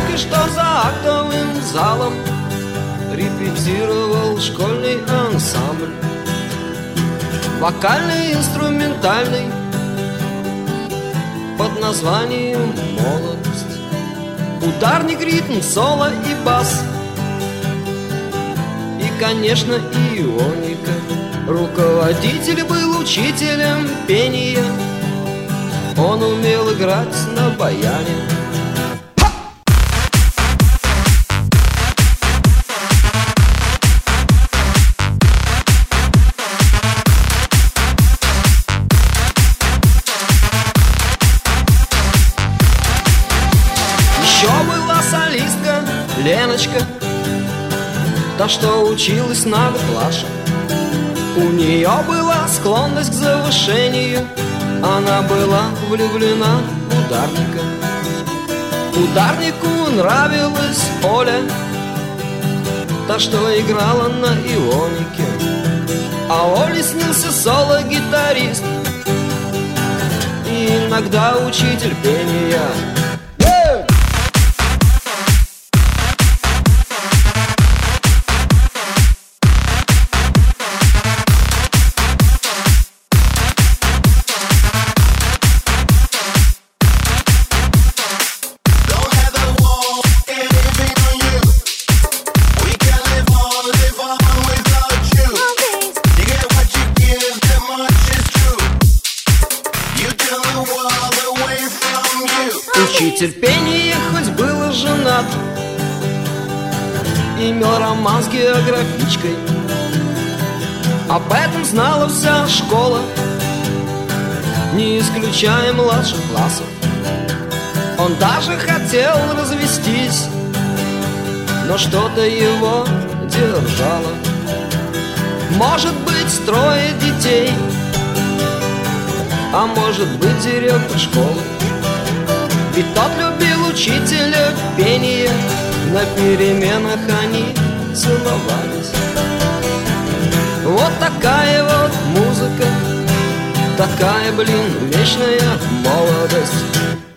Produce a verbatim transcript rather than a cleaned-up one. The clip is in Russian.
только что за актовым залом репетировал школьный ансамбль, вокальный, инструментальный, под названием «Молодость». Ударник, ритм, соло и бас, и, конечно, ионика. Руководитель был учителем пения, он умел играть на баяне. Еще была солистка Леночка, та, что училась на год младше. У нее была склонность к завышению, она была влюблена в ударника. Ударнику нравилась Оля, та, что играла на ионике. А Оле снился соло-гитарист и иногда учитель пения. Учитель пения хоть был и женат, имел роман с географичкой. Об этом знала вся школа, не исключая младших классов. Он даже хотел развестись, но что-то его держало. Может быть, трое детей, а может быть, директор школы. Ведь тот любил учителя пения, на переменах они целовались. Вот такая вот музыка, такая, блин, вечная молодость.